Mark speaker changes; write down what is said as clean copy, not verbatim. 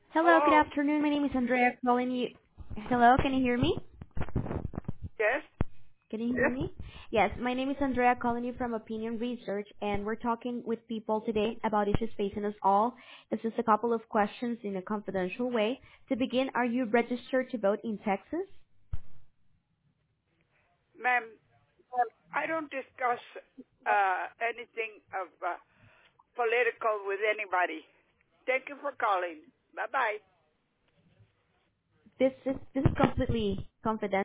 Speaker 1: Hello, good
Speaker 2: Hello?
Speaker 1: afternoon. My name is Andrea calling you. Hello, can you hear me?
Speaker 2: Yes?
Speaker 1: Can you hear me? Yes, my name is Andrea calling you from Opinion Research, and we're talking with people today about issues facing us all. This is a couple of questions in a confidential way. To begin, are you registered to vote in Texas?
Speaker 2: Ma'am, I don't discuss anything of political with anybody. Thank you for calling. Bye-bye.
Speaker 1: This is completely confidential.